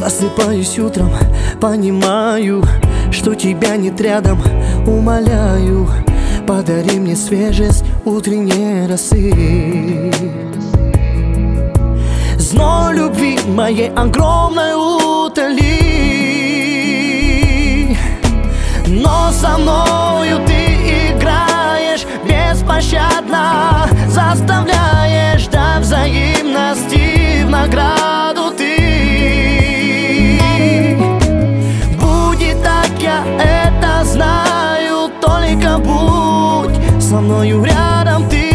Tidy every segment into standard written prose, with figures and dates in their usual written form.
Просыпаюсь утром, понимаю, что тебя нет рядом. Умоляю, подари мне свежесть утренней росы. Зной любви моей огромной утоли. Но со мною ты играешь беспощадно, заставляешь до взаимности в награду ты. Будет так, я это знаю, только будь со мною рядом ты.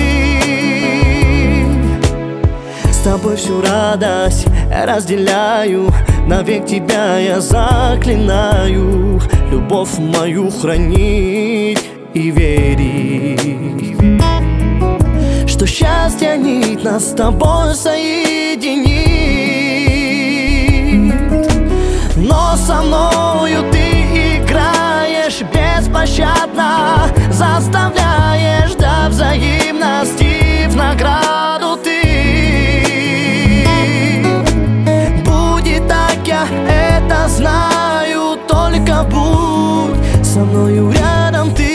С тобой всю радость разделяю, навек тебя я заклинаю. Любовь мою хранить и верить, что счастье нить нас с тобой соединит. Но со мною ты играешь беспощадно, заставляешь до взаимности в награду ты. Будет так, я это знаю, только будь со мною рядом ты.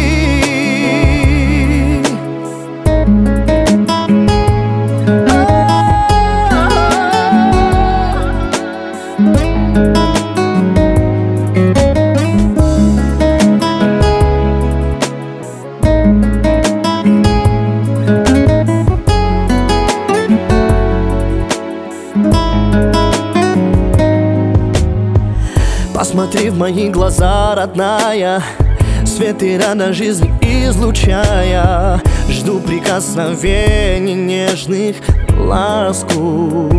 Посмотри в мои глаза, родная, свет и рано жизни излучая. Жду прикосновений нежных, ласку.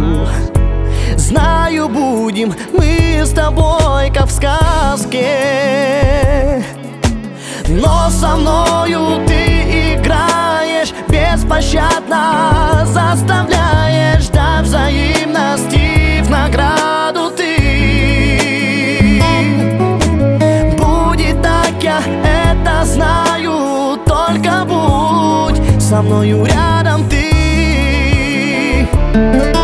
Знаю, будем мы с тобой, как в сказке. Но со мною ты играешь беспощадно, заставляешь до взаимности в награду ты. Я это знаю, только будь со мною рядом ты.